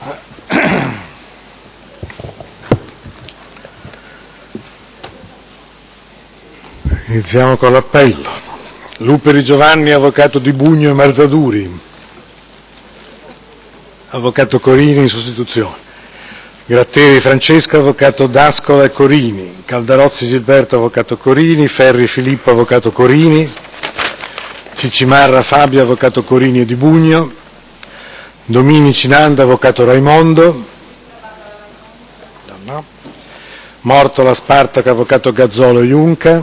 Iniziamo con l'appello. Luperi Giovanni, avvocato di Bugno e Marzaduri. Avvocato Corini in sostituzione. Gratteri Francesca, avvocato D'Ascola e Corini. Caldarozzi Gilberto, avvocato Corini. Ferri Filippo, avvocato Corini. Cicimarra Fabio, avvocato Corini e di Bugno. Dominici Nanda, avvocato Raimondo. No. Mortola Spartaco, avvocato Gazzolo e Iunca.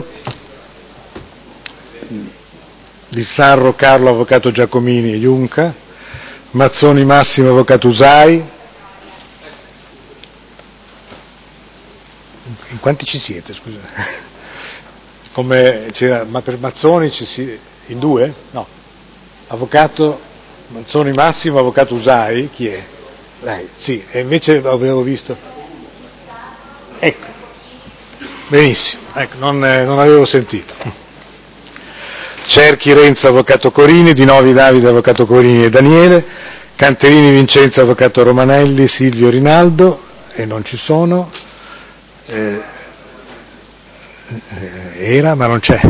Di Sarro Carlo, avvocato Giacomini e Iunca. Mazzoni Massimo, avvocato Usai. In quanti ci siete, scusa? Come c'era, ma per Mazzoni in due? No. Avvocato Mazzoni Massimo, avvocato Usai, chi è? Lei, sì, e invece avevo visto. Ecco. Benissimo, ecco, non avevo sentito. Cerchi Renzo, avvocato Corini. Di Novi Davide, avvocato Corini e Daniele. Canterini Vincenzo, avvocato Romanelli, Silvio Rinaldo, e non ci sono. Era, ma non c'è.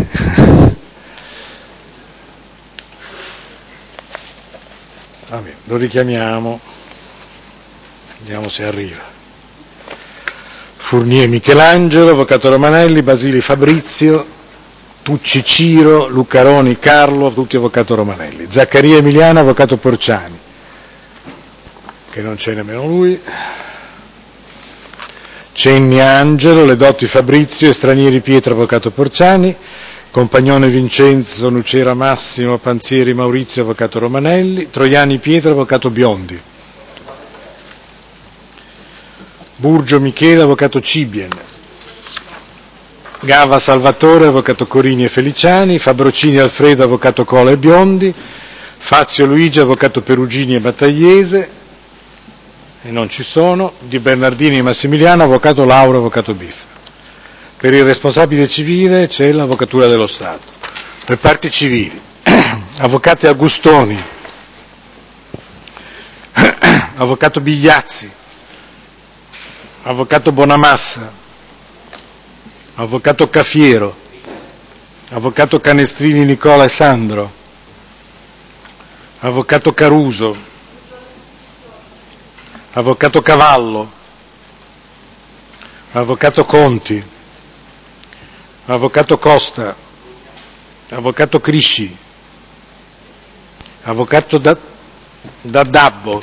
Vabbè, lo richiamiamo, vediamo se arriva. Fournier Michelangelo, avvocato Romanelli, Basili Fabrizio, Tucci Ciro, Luccaroni Carlo, tutti avvocato Romanelli. Zaccaria Emiliano, avvocato Porciani, che non c'è nemmeno lui. Cenni Angelo, Ledotti Fabrizio e Stranieri Pietro, avvocato Porciani. Compagnone Vincenzo, Nucera Massimo, Panzieri Maurizio, avvocato Romanelli. Troiani Pietro, avvocato Biondi. Burgio Michele, avvocato Cibien. Gava Salvatore, avvocato Corini e Feliciani. Fabrocini Alfredo, avvocato Cola e Biondi. Fazio Luigi, avvocato Perugini e Battagliese, e non ci sono. Di Bernardini e Massimiliano, avvocato Lauro, avvocato Biffa. Per il responsabile civile c'è l'Avvocatura dello Stato. Per parti civili, avvocati Agustoni, avvocato Bigliazzi, avvocato Bonamassa, avvocato Cafiero, avvocato Canestrini Nicola e Sandro, avvocato Caruso, avvocato Cavallo, avvocato Conti, avvocato Costa, avvocato Crisci, avvocato Dabbo,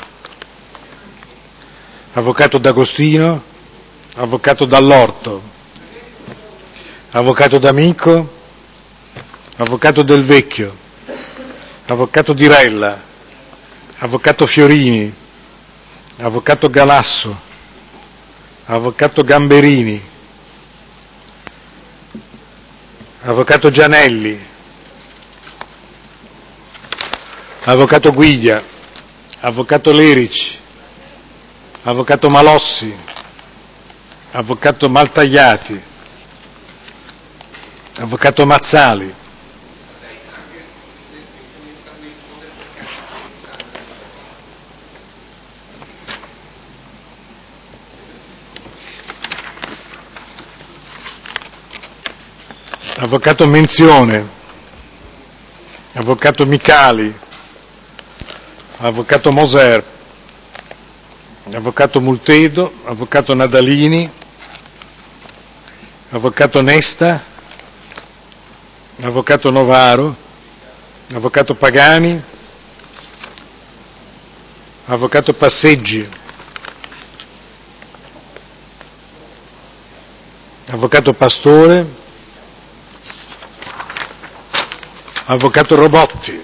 avvocato D'Agostino, avvocato Dall'Orto, avvocato D'Amico, avvocato Del Vecchio, avvocato Dirella, avvocato Fiorini, avvocato Galasso, avvocato Gamberini, avvocato Gianelli, avvocato Guiglia, avvocato Lerici, avvocato Malossi, avvocato Maltagliati, avvocato Mazzali, avvocato Menzione, avvocato Micali, avvocato Moser, avvocato Multedo, avvocato Nadalini, avvocato Nesta, avvocato Novaro, avvocato Pagani, avvocato Passeggi, avvocato Pastore, avvocato Robotti,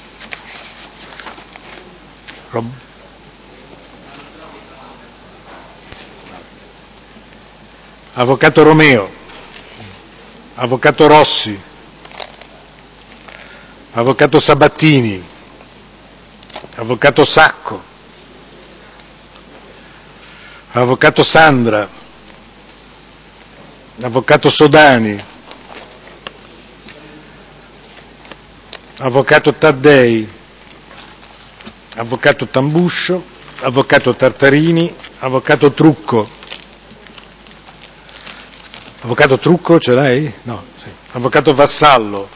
avvocato Romeo, avvocato Rossi, avvocato Sabattini, avvocato Sacco, avvocato Sandra, avvocato Sodani, avvocato Taddei, avvocato Tambuscio, avvocato Tartarini, avvocato Trucco. Avvocato Trucco ce l'hai? No, sì. Avvocato Vassallo.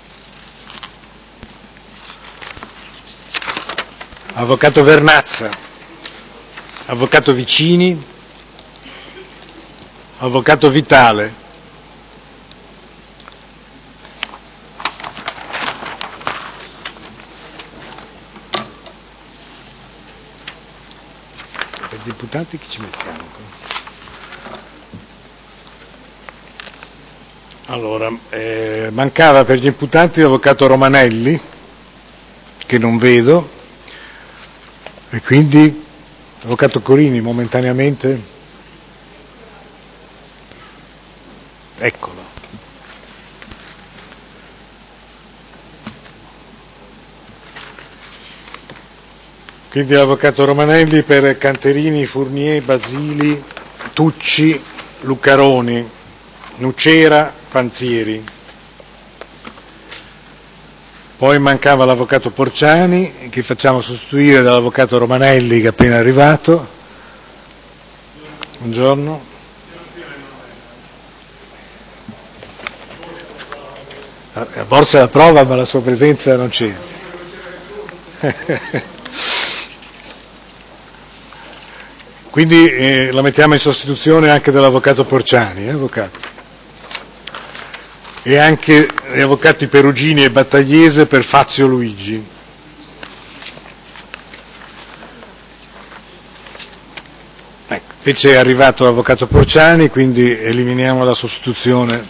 Avvocato Vernazza. Avvocato Vicini. Avvocato Vitale. Per deputati chi ci mettiamo? Allora, mancava per gli imputanti l'avvocato Romanelli, che non vedo, e quindi l'avvocato Corini momentaneamente, eccolo. Quindi l'avvocato Romanelli per Canterini, Fournier, Basili, Tucci, Luccaroni, Nucera, Panzieri. Poi mancava l'avvocato Porciani, che facciamo sostituire dall'avvocato Romanelli, che è appena arrivato. Buongiorno. La borsa è la prova, ma la sua presenza non c'è. Quindi la mettiamo in sostituzione anche dell'avvocato Porciani, avvocato? E anche gli avvocati Perugini e Battagliese per Fazio Luigi. Ecco, invece è arrivato l'avvocato Porciani, quindi eliminiamo la sostituzione.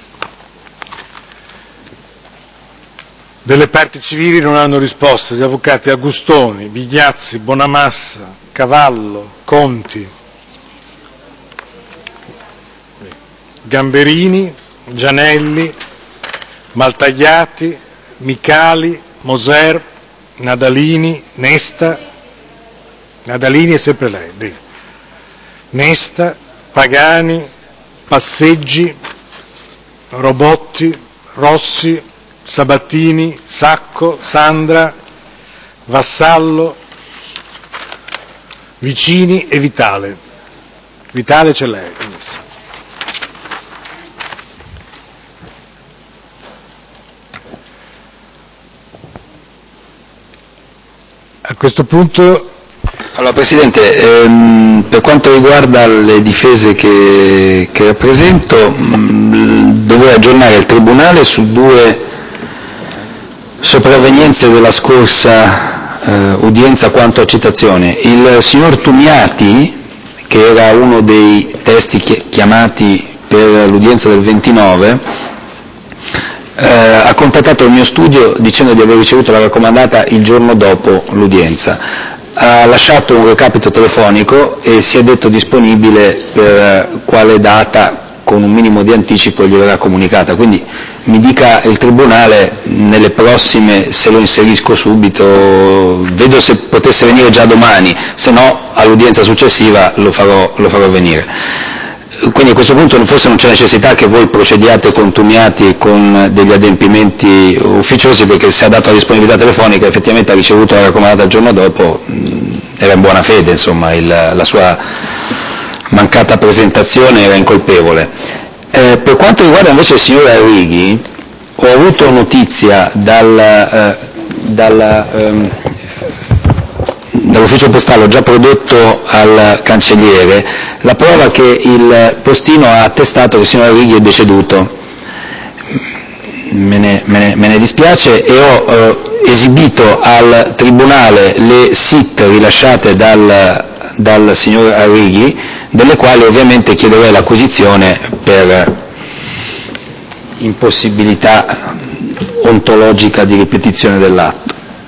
Delle parti civili non hanno risposto gli avvocati Agustoni, Bigliazzi, Bonamassa, Cavallo, Conti, Gamberini, Gianelli, Maltagliati, Micali, Moser, Nadalini, Nesta, Nadalini è sempre lei, Nesta, Pagani, Passeggi, Robotti, Rossi, Sabattini, Sacco, Sandra, Vassallo, Vicini e Vitale. Vitale c'è lei. A questo punto. Allora Presidente, per quanto riguarda le difese che rappresento, dovrei aggiornare il Tribunale su 2 sopravvenienze della scorsa udienza quanto a citazione. Il signor Tumiati, che era uno dei testi chiamati per l'udienza del 29, ha contattato il mio studio dicendo di aver ricevuto la raccomandata il giorno dopo l'udienza. Ha lasciato un recapito telefonico e si è detto disponibile per quale data con un minimo di anticipo gli verrà comunicata, quindi mi dica il Tribunale nelle prossime se lo inserisco subito, vedo se potesse venire già domani, se no all'udienza successiva lo farò venire. Quindi a questo punto forse non c'è necessità che voi procediate con Tumiati e con degli adempimenti ufficiosi, perché se ha dato la disponibilità telefonica effettivamente ha ricevuto la raccomandata il giorno dopo, era in buona fede, insomma, la sua mancata presentazione era incolpevole. Per quanto riguarda invece il signor Arrighi, ho avuto notizia dall'ufficio postale, ho già prodotto al cancelliere la prova che il postino ha attestato che il signor Arrighi è deceduto. Me ne dispiace, e ho esibito al Tribunale le SIT rilasciate dal signor Arrighi, delle quali ovviamente chiederei l'acquisizione per impossibilità ontologica di ripetizione dell'atto.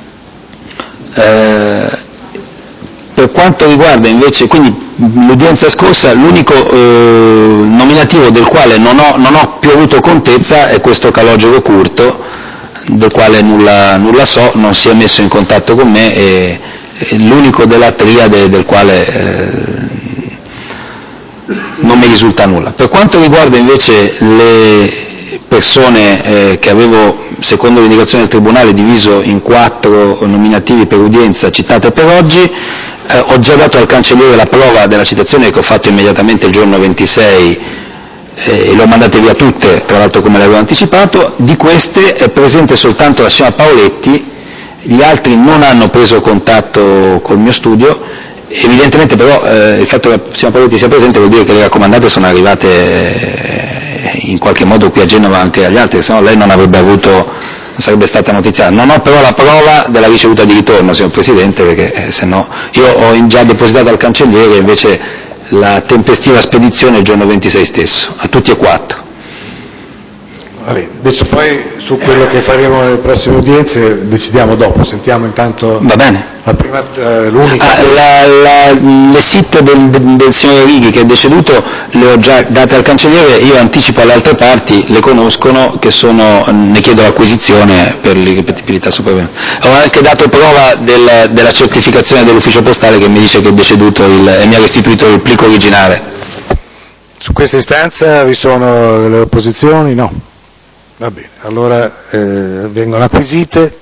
Per quanto riguarda invece, quindi l'udienza scorsa, l'unico nominativo del quale non ho più avuto contezza è questo Calogero Curto, del quale nulla so, non si è messo in contatto con me, e l'unico della triade del quale non mi risulta nulla. Per quanto riguarda invece le persone che avevo, secondo l'indicazione del Tribunale, diviso in 4 nominativi per udienza citate per oggi, Ho già dato al cancelliere la prova della citazione che ho fatto immediatamente il giorno 26 e le ho mandate via tutte, tra l'altro come l'avevo anticipato. Di queste è presente soltanto la signora Paoletti, gli altri non hanno preso contatto col mio studio. Evidentemente però il fatto che la signora Paoletti sia presente vuol dire che le raccomandate sono arrivate in qualche modo qui a Genova anche agli altri, se no lei non avrebbe avuto, non sarebbe stata notiziata. Non ho però la prova della ricevuta di ritorno, signor Presidente, perché se no io ho già depositato al cancelliere invece la tempestiva spedizione il giorno 26 stesso, a tutti e quattro. Adesso poi su quello che faremo nelle prossime udienze decidiamo dopo, sentiamo intanto. Va bene. L'unica. Le SIT del signor Righi che è deceduto le ho già date al cancelliere, io anticipo alle altre parti, le conoscono, che ne chiedo l'acquisizione per l'irripetibilità sopravvenuta. Ho anche dato prova della certificazione dell'ufficio postale che mi dice che è deceduto e mi ha restituito il plico originale. Su questa istanza vi sono delle opposizioni? No. Va bene, allora vengono acquisite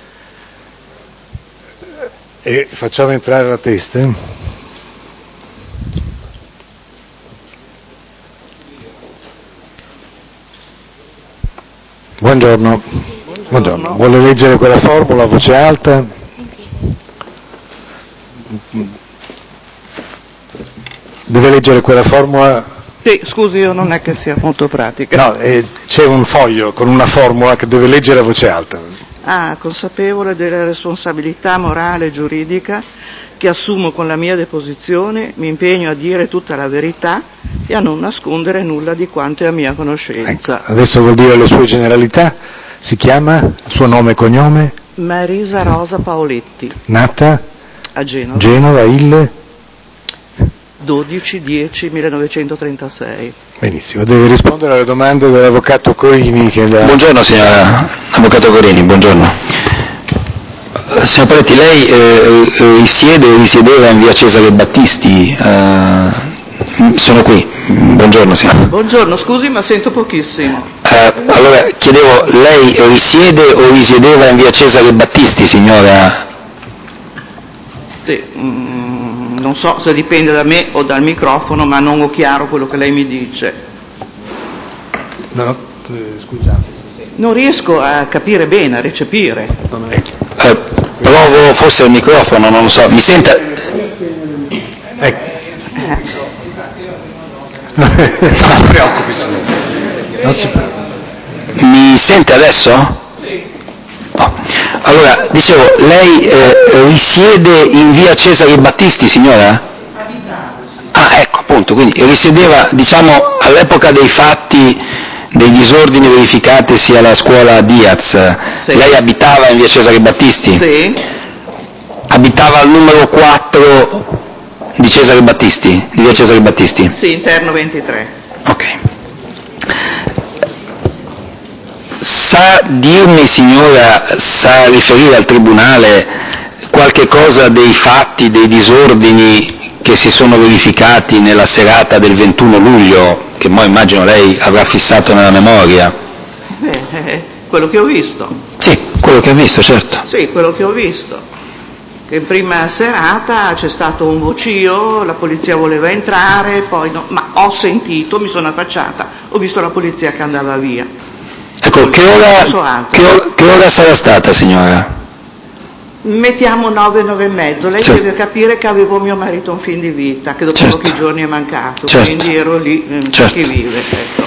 e facciamo entrare la testa. Buongiorno. Buongiorno. Vuole leggere quella formula a voce alta? Deve leggere quella formula? Sì, scusi, io non è che sia molto pratica. No, c'è un foglio con una formula che deve leggere a voce alta. Consapevole della responsabilità morale e giuridica che assumo con la mia deposizione, mi impegno a dire tutta la verità e a non nascondere nulla di quanto è a mia conoscenza. Ecco, adesso vuol dire le sue generalità. Si chiama? Il suo nome e cognome? Marisa Rosa Paoletti. Nata? A Genova. Genova, il? 12/10/1936. Benissimo, deve rispondere alle domande dell'avvocato Corini. Buongiorno signora Avvocato Corini, buongiorno. Signor Paoletti, lei risiede o risiedeva in via Cesare Battisti? Sono qui, buongiorno signora. Buongiorno, scusi ma sento pochissimo. Allora chiedevo, lei risiede o risiedeva in via Cesare Battisti, signora? Sì. Non so se dipende da me o dal microfono, ma non ho chiaro quello che lei mi dice. No, scusate. Non riesco a capire bene, a recepire. Provo forse il microfono, non lo so. Mi sente? Ecco. Non si preoccupi, signore. Non si preoccupi. Mi sente adesso? Allora, dicevo, lei risiede in via Cesare Battisti, signora? Ecco, appunto, quindi risiedeva, diciamo, all'epoca dei fatti, dei disordini verificatisi alla scuola Diaz. Sì. Lei abitava in via Cesare Battisti? Sì. Abitava al numero 4 di Cesare Battisti, di via Cesare Battisti? Sì, interno 23. Ok. Sa dirmi, signora, sa riferire al Tribunale qualche cosa dei fatti, dei disordini che si sono verificati nella serata del 21 luglio, che poi immagino lei avrà fissato nella memoria? Quello che ho visto. Sì, quello che ho visto, certo. Sì, quello che ho visto. Che in prima serata c'è stato un vocio, la polizia voleva entrare, poi no, ma ho sentito, mi sono affacciata, ho visto la polizia che andava via. Ecco, che ora sarà stata, signora? Mettiamo 9, 9 e mezzo. Lei deve capire che avevo mio marito un fin di vita, che dopo pochi giorni è mancato, quindi ero lì per chi vive. Ecco.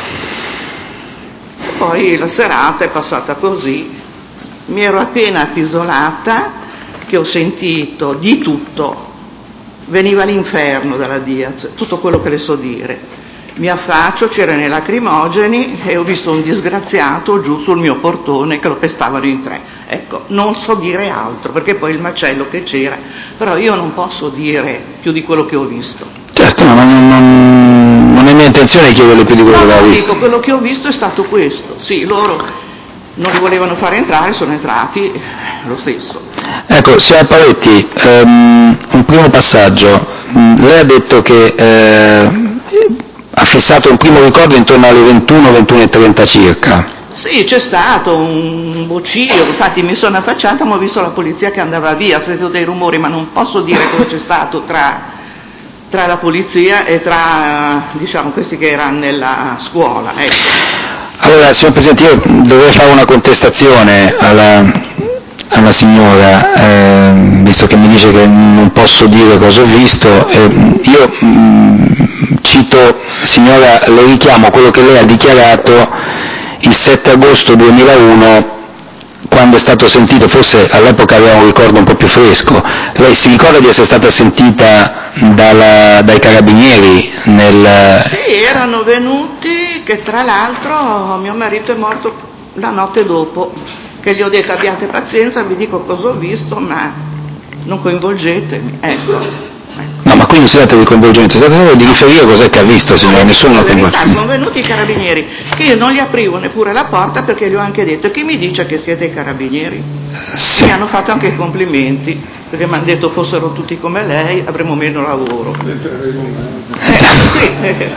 Poi la serata è passata così. Mi ero appena appisolata che ho sentito di tutto. Veniva l'inferno dalla Diaz, tutto quello che le so dire. Mi affaccio, c'erano i lacrimogeni e ho visto un disgraziato giù sul mio portone che lo pestavano in 3. Ecco, non so dire altro perché poi il macello che c'era, però io non posso dire più di quello che ho visto. Certo, no, non è mia intenzione chiederle più di quello che ho visto. Dico, quello che ho visto è stato questo. Sì, loro non li volevano fare entrare, sono entrati lo stesso. Ecco, signora Paoletti, un primo passaggio. Lei ha detto che ha fissato un primo ricordo intorno alle 21, 21:30 circa. Sì, c'è stato un bocio, infatti mi sono affacciata ma ho visto la polizia che andava via, ho sentito dei rumori, ma non posso dire cosa c'è stato tra la polizia e tra, diciamo, questi che erano nella scuola. Ecco. Allora, signor Presidente, io dovrei fare una contestazione alla signora, visto che mi dice che non posso dire cosa ho visto. Io cito, signora, le richiamo quello che lei ha dichiarato il 7 agosto 2001, quando è stato sentito, forse all'epoca aveva un ricordo un po' più fresco. Lei si ricorda di essere stata sentita dai carabinieri Sì, erano venuti, che tra l'altro mio marito è morto la notte dopo, che gli ho detto abbiate pazienza, vi dico cosa ho visto, ma non coinvolgetemi, ecco. No, ma qui non si tratta di coinvolgimento, si tratta di riferire cos'è che ha visto, signora, nessuno lo coinvolge. Sono venuti i carabinieri, che io non gli aprivo neppure la porta perché gli ho anche detto, e chi mi dice che siete i carabinieri? Sì. Mi hanno fatto anche i complimenti, perché mi hanno detto fossero tutti come lei avremmo meno lavoro. Sì.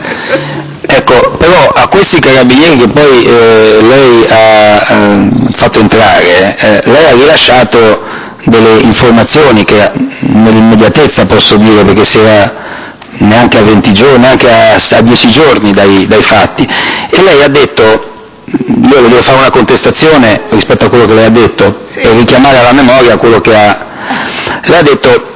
Ecco, però a questi carabinieri che poi lei ha fatto entrare, lei ha rilasciato delle informazioni che nell'immediatezza posso dire, perché si era neanche a 20 giorni, neanche a 10 giorni dai fatti, e lei ha detto, io le devo fare una contestazione rispetto a quello che lei ha detto, Sì. per richiamare alla memoria quello che ha. Lei ha detto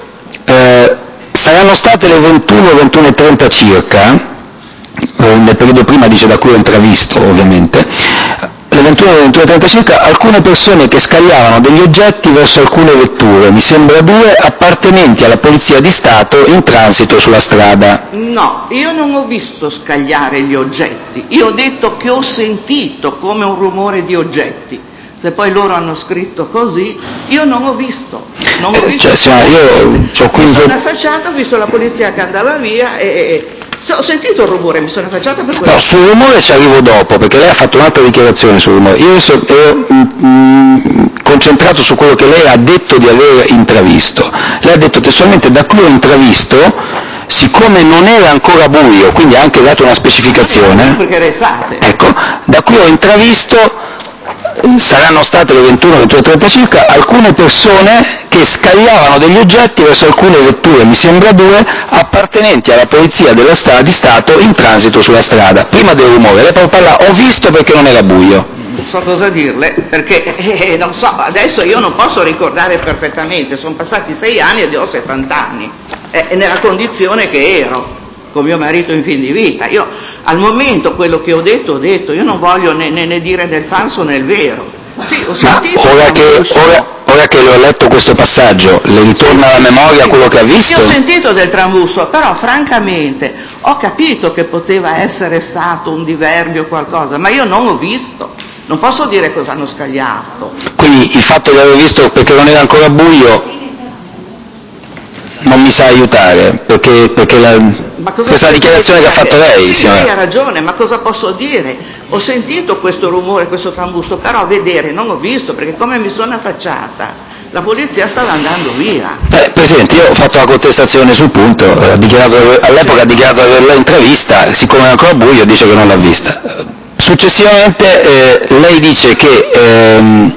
saranno state le 21:30 circa, nel periodo prima dice da cui ho intravisto ovviamente, le 21:30 circa, alcune persone che scagliavano degli oggetti verso alcune vetture, mi sembra 2, appartenenti alla Polizia di Stato in transito sulla strada. No, io non ho visto scagliare gli oggetti, io ho detto che ho sentito come un rumore di oggetti. Se poi loro hanno scritto così, io non ho visto. Cioè, io mi sono affacciata, ho visto la polizia che andava via e ho sentito il rumore, mi sono affacciata per quello. No, sul rumore ci arrivo dopo, perché lei ha fatto un'altra dichiarazione sul rumore. Io adesso ero concentrato su quello che lei ha detto di aver intravisto. Lei ha detto testualmente, da cui ho intravisto, siccome non era ancora buio, quindi ha anche dato una specificazione, perché era estate. ecco, da cui ho intravisto saranno state le 21:30 circa, alcune persone che scagliavano degli oggetti verso alcune vetture, mi sembra 2, appartenenti alla Polizia di Stato in transito sulla strada. Prima del rumore, lei parla, ho visto perché non era buio. Non so cosa dirle, perché non so, adesso io non posso ricordare perfettamente, sono passati 6 anni ed ho 70 anni, nella condizione che ero, con mio marito in fin di vita. Io al momento quello che ho detto, io non voglio né dire del falso né il vero. Sì, ho sentito. Ma ora che le ho letto questo passaggio, le ritorna alla memoria quello che ha visto? Io ho sentito del trambusto, però francamente ho capito che poteva essere stato un diverbio o qualcosa, ma io non ho visto. Non posso dire cosa hanno scagliato. Quindi il fatto di aver visto perché non era ancora buio non mi sa aiutare, perché questa è la dichiarazione che ha fatto lei, sì, signora. Lei ha ragione, ma cosa posso dire? Ho sentito questo rumore, questo trambusto, però a vedere non ho visto, perché come mi sono affacciata, la polizia stava andando via. Presidente, io ho fatto la contestazione sul punto, all'epoca ha dichiarato di averla intravista, siccome è ancora buio dice che non l'ha vista. Successivamente lei dice che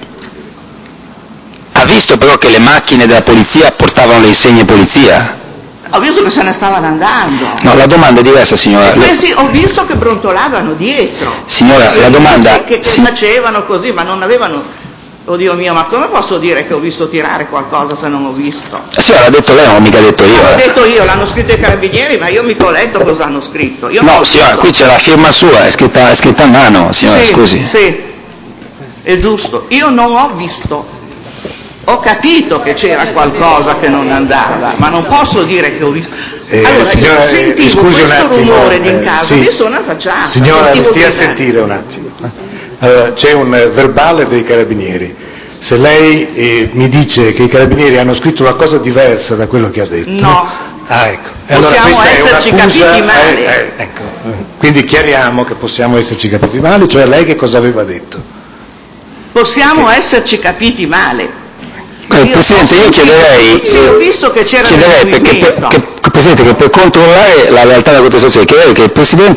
ha visto però che le macchine della polizia portavano le insegne polizia. Ho visto che se ne stavano andando. No, la domanda è diversa, signora. Sì, ho visto che brontolavano dietro. Signora, la domanda... Che facevano così, ma non avevano... Oddio mio, ma come posso dire che ho visto tirare qualcosa se non ho visto? Signora, l'ha detto lei, non l'ho mica detto io. L'ho detto io, l'hanno scritto i carabinieri, ma io mica ho letto cosa hanno scritto. No, signora, qui c'è la firma sua, è scritta a mano, signora, sì, scusi. Sì, è giusto. Io non ho visto. Ho capito che c'era qualcosa che non andava, ma non posso dire che ho visto. Allora, signora, io sentivo questo rumore di in casa, sì. mi sono affacciata. Signora, mi stia a sentire un attimo. Allora, c'è un verbale dei carabinieri. Se lei mi dice che i carabinieri hanno scritto una cosa diversa da quello che ha detto... No. Ah, ecco. Possiamo allora, esserci capiti male. Ecco. Quindi chiariamo che possiamo esserci capiti male, cioè lei che cosa aveva detto? Possiamo esserci capiti male. Presidente, io chiederei... Sì, ho visto che c'era Presidente, che per controllare la realtà della contestazione, chiederei che il Presidente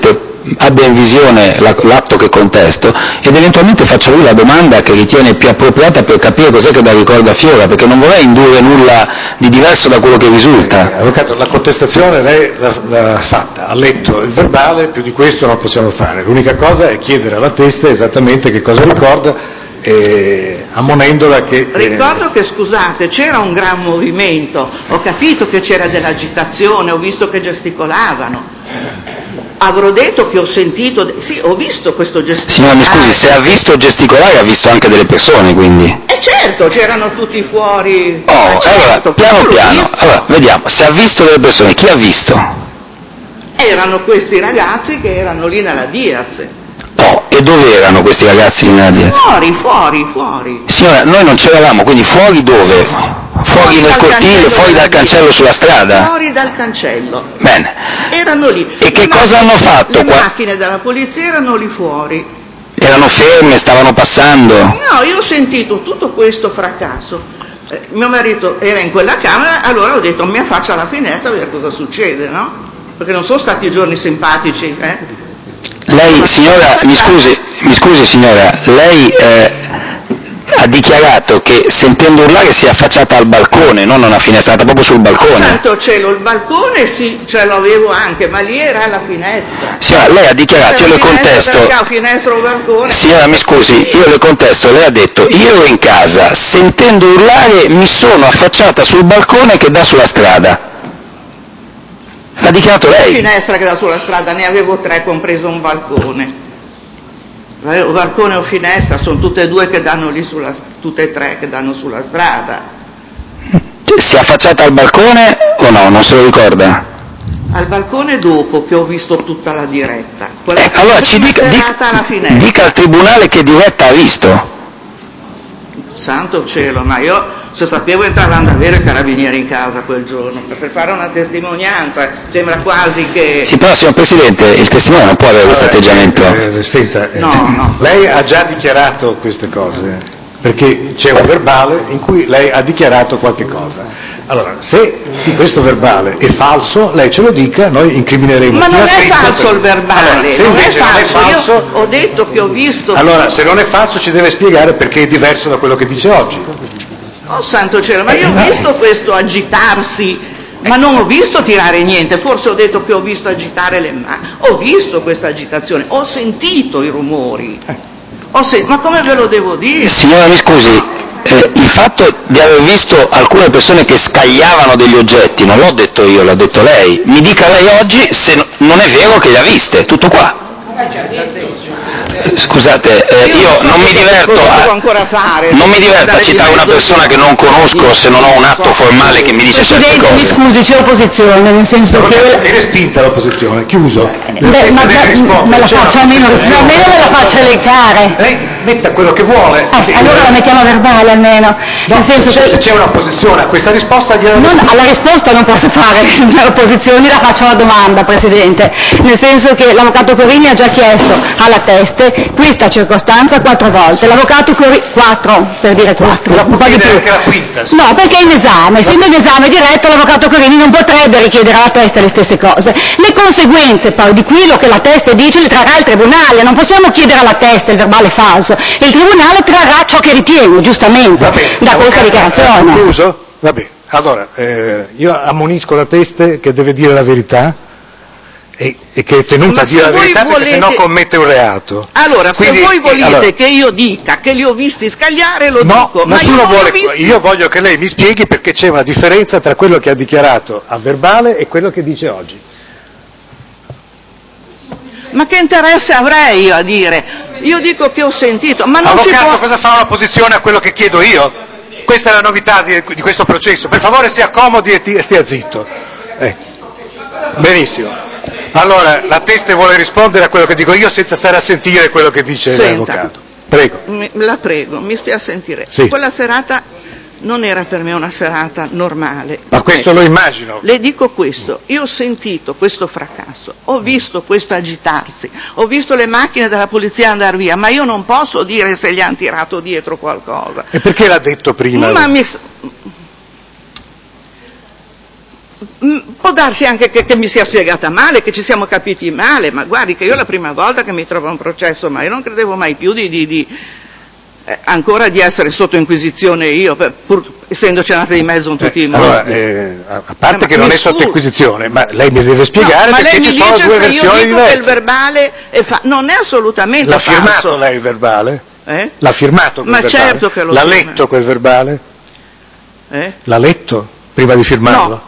abbia in visione l'atto che contesto ed eventualmente faccia lui la domanda che ritiene più appropriata per capire cos'è che da ricorda Fiora, perché non vorrei indurre nulla di diverso da quello che risulta. Avvocato, la contestazione lei l'ha fatta, ha letto il verbale, più di questo non possiamo fare. L'unica cosa è chiedere alla testa esattamente che cosa ricorda, ammonendola che... Ricordo che, scusate, c'era un gran movimento, ho capito che c'era dell'agitazione, ho visto che gesticolavano. Avrò detto che ho sentito, sì, ho visto questo gesticolare. Signora, mi scusi, se ha visto gesticolare ha visto anche delle persone, quindi? Certo, c'erano tutti fuori. Certo, allora, piano, allora, vediamo, se ha visto delle persone, chi ha visto? Erano questi ragazzi che erano lì nella Diaz. E dove erano questi ragazzi nella Diaz? Fuori. Signora, noi non c'eravamo, quindi fuori dove? Fuori nel cortile, fuori dal cancello sulla strada? Fuori dal cancello. Bene. Erano lì. E che cosa hanno fatto? Le macchine della polizia erano lì fuori. Erano ferme, stavano passando? No, io ho sentito tutto questo fracasso. Mio marito era in quella camera, allora ho detto mi affaccio alla finestra a vedere cosa succede, no? Perché non sono stati giorni simpatici, Lei, signora, mi scusi signora, lei ha dichiarato che sentendo urlare si è affacciata al balcone, non a una finestra, è andata proprio sul balcone. Santo cielo, il balcone sì, ce l'avevo anche, ma lì era la finestra. Signora, lei ha dichiarato, io le contesto. Finestra o balcone. Signora, mi scusi, io le contesto, lei ha detto, io ero in casa, sentendo urlare mi sono affacciata sul balcone che dà sulla strada. L'ha dichiarato lei? La finestra che dà sulla strada, ne avevo 3, compreso un balcone. Balcone o finestra, sono tutte e due che danno lì tutte e 3 che danno sulla strada. Si è affacciata al balcone o no? Non se lo ricorda? Al balcone dopo che ho visto tutta la diretta. Allora ci dica al tribunale che diretta ha visto. Santo cielo, ma io se sapevo entravano ad avere i carabinieri in casa quel giorno per fare una testimonianza, sembra quasi che... Sì, però signor Presidente, il testimone non può avere questo atteggiamento. Senta, no. Lei ha già dichiarato queste cose, perché c'è un verbale in cui lei ha dichiarato qualche cosa. Allora, se questo verbale è falso, lei ce lo dica, noi incrimineremo. Ma non è falso il verbale, allora, se invece non è falso, io ho detto che ho visto... Allora, se non è falso ci deve spiegare perché è diverso da quello che dice oggi. Oh santo cielo, ma io ho visto questo agitarsi, ma non ho visto tirare niente, forse ho detto che ho visto agitare le mani, ho visto questa agitazione, ho sentito i rumori, ma come ve lo devo dire? Signora, mi scusi, il fatto di aver visto alcune persone che scagliavano degli oggetti, non l'ho detto io, l'ha detto lei, mi dica lei oggi se non è vero che le ha viste, tutto qua. Scusate, io non mi diverto a citare una persona che non conosco se non ho un atto formale che mi dice certe cose. Mi scusi, c'è opposizione, nel senso che... È respinta l'opposizione, chiuso. Me la faccia almeno me la faccia leccare. Lei metta quello che vuole. Allora la mettiamo a verbale almeno. No, nel senso se c'è un'opposizione a questa risposta alla risposta non posso fare l'opposizione, la faccio una domanda, Presidente. Nel senso che l'Avvocato Corini ha già chiesto alla Teste questa circostanza 4 volte. L'Avvocato Corini 4, per dire 4, un po' di più. Anche la quinta. No, perché è in esame. Essendo in esame diretto, l'Avvocato Corini non potrebbe richiedere alla Teste le stesse cose. Le conseguenze poi di quello che la Teste dice le trarrà il Tribunale. Non possiamo chiedere alla Teste il verbale falso. Il Tribunale trarrà ciò che ritiene, giustamente, da questa dichiarazione. Concluso? Va bene. Allora, io ammonisco la Teste che deve dire la verità e che è tenuta a dire la verità perché sennò commette un reato. Allora, quindi, se voi volete che io dica che li ho visti scagliare, lo dico. Nessuno vuole. Visti... Io voglio che lei mi spieghi perché c'è una differenza tra quello che ha dichiarato a verbale e quello che dice oggi. Ma che interesse avrei io a dire? Io dico che ho sentito, ma non Avvocato, si può... cosa fa un'opposizione a quello che chiedo io? Questa è la novità di questo processo. Per favore si accomodi e stia zitto. Benissimo. Allora, la Teste vuole rispondere a quello che dico io senza stare a sentire quello che dice l'avvocato. Prego. La prego, mi stia a sentire. Sì. Quella serata non era per me una serata normale. Ma questo lo immagino. Le dico questo, io ho sentito questo fracasso, ho visto questo agitarsi, ho visto le macchine della polizia andare via, ma io non posso dire se gli hanno tirato dietro qualcosa. E perché l'ha detto prima? può darsi anche che mi sia spiegata male, che ci siamo capiti male, ma guardi che io la prima volta che mi trovo a un processo, ma io non credevo mai più ancora di essere sotto inquisizione io, pur essendoci andate di mezzo tutti i modi. Allora, a parte che non è sotto inquisizione, ma lei mi deve spiegare perché ci sono due versioni diverse. Ma lei mi dice se io dico che il verbale non è assolutamente falso. L'ha firmato lei il verbale? L'ha firmato quel verbale? Ma certo che l'ho firmato. L'ha letto quel verbale? L'ha letto prima di firmarlo? No.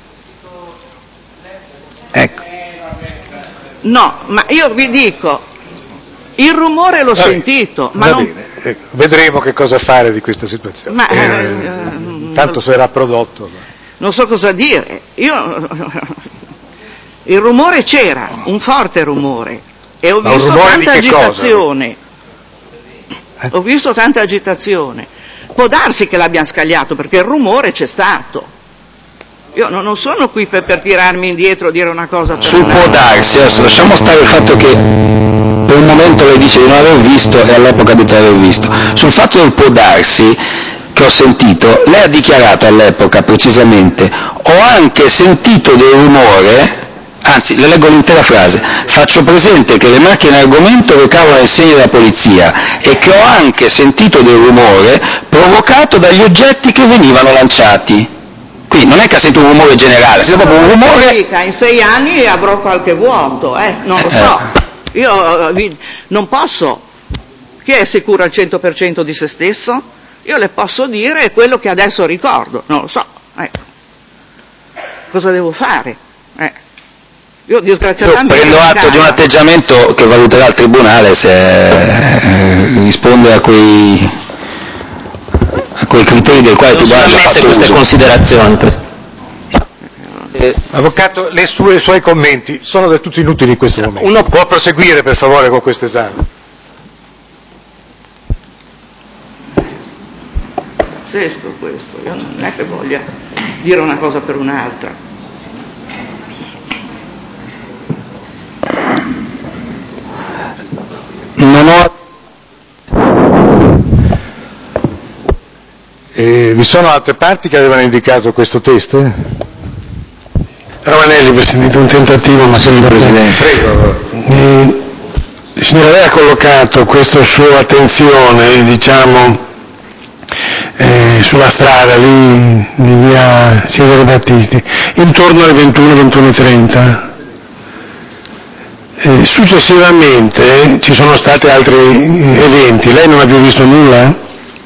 Ecco. No, ma io vi dico, il rumore l'ho sentito, ma non... Bene. Vedremo che cosa fare di questa situazione. Ma, tanto sarà prodotto. Non so cosa dire. Il rumore c'era, un forte rumore, e ho visto tanta agitazione. Ho visto tanta agitazione. Può darsi che l'abbiano scagliato perché il rumore c'è stato. Io non sono qui per tirarmi indietro, dire una cosa. Sul può darsi, adesso lasciamo stare il fatto che per un momento lei dice di non aver visto e all'epoca ha detto di aver visto. Sul fatto del può darsi, che ho sentito, lei ha dichiarato all'epoca precisamente: ho anche sentito del rumore, anzi le leggo l'intera frase, faccio presente che le macchine in argomento recavano i segni della polizia e che ho anche sentito del rumore provocato dagli oggetti che venivano lanciati. Quindi non è che ha sentito un rumore generale, sento proprio un rumore... In 6 anni avrò qualche vuoto, non lo so. Io non posso. Chi è sicuro al 100% di se stesso? Io le posso dire quello che adesso ricordo, non lo so. Cosa devo fare? Io disgraziatamente... Io prendo atto di un atteggiamento che valuterà il Tribunale se risponde a quei criteri del quale il Tribunale ha fatto queste considerazioni. Avvocato, i suoi commenti sono del tutto inutili in questo momento. Uno può proseguire per favore con questo esame. Pazzesco questo, io non è che voglia dire una cosa per un'altra. Non ho... Vi sono altre parti che avevano indicato questo test? Romanelli, Presidente, un tentativo, ma sempre Presidente. Prego. Signora, lei ha collocato questa sua attenzione, diciamo, sulla strada lì di via Cesare Battisti, intorno alle 21-21:30. Successivamente ci sono stati altri eventi, lei non ha più visto nulla?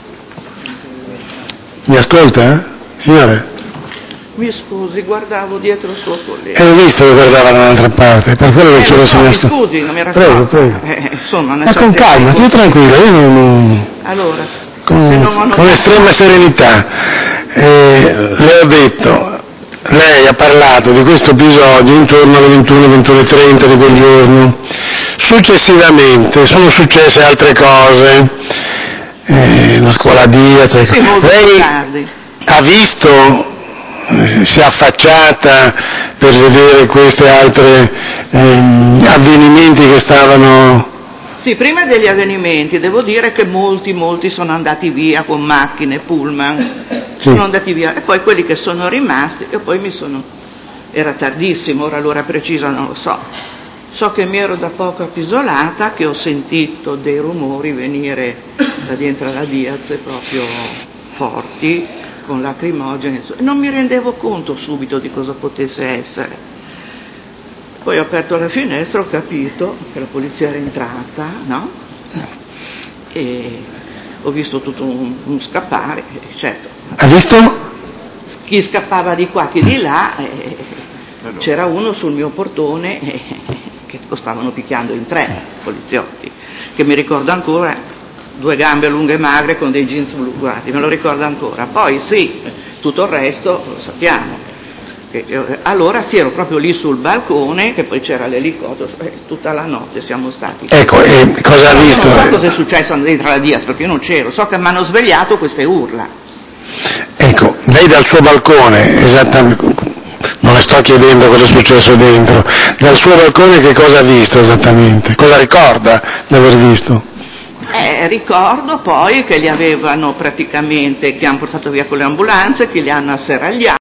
Mi ascolta? Signore? Mi scusi, guardavo dietro il suo collega. Ho visto che guardava dall'altra parte, per quello che chiedo se mi ascolta. Scusi, non mi racconto. Prego. Insomma, ma con calma, stia tranquilla, io non... Allora, con estrema serenità. Le ho detto, lei ha parlato di questo episodio intorno alle 21-21:30 di quel giorno. Successivamente sono successe altre cose, la scuola Diaz, ecco. Lei ha visto, si è affacciata per vedere questi altri avvenimenti che stavano... Sì, prima degli avvenimenti devo dire che molti sono andati via con macchine, pullman, sono andati via, e poi quelli che sono rimasti, e poi era tardissimo, ora l'ora precisa non lo so. So che mi ero da poco appisolata, che ho sentito dei rumori venire da dentro alla Diaz proprio forti, con lacrimogeni, non mi rendevo conto subito di cosa potesse essere. Poi ho aperto la finestra, ho capito che la polizia era entrata, no? E ho visto tutto un scappare, certo. Ha visto? Chi scappava di qua, chi di là, c'era uno sul mio portone che lo stavano picchiando in 3 poliziotti, che mi ricordo ancora, 2 gambe lunghe e magre con dei jeans blu, guardi, me lo ricordo ancora. Poi sì, tutto il resto lo sappiamo. Allora sì, ero proprio lì sul balcone, che poi c'era l'elicottero, tutta la notte siamo stati. Ecco, cosa ha visto? Non so cosa è successo dentro la Diaz, perché io non c'ero, so che mi hanno svegliato queste urla. Ecco, lei dal suo balcone, esattamente, non le sto chiedendo cosa è successo dentro, dal suo balcone che cosa ha visto esattamente? Cosa ricorda di aver visto? Ricordo poi che li avevano praticamente, che hanno portato via con le ambulanze, che li hanno asserragliati.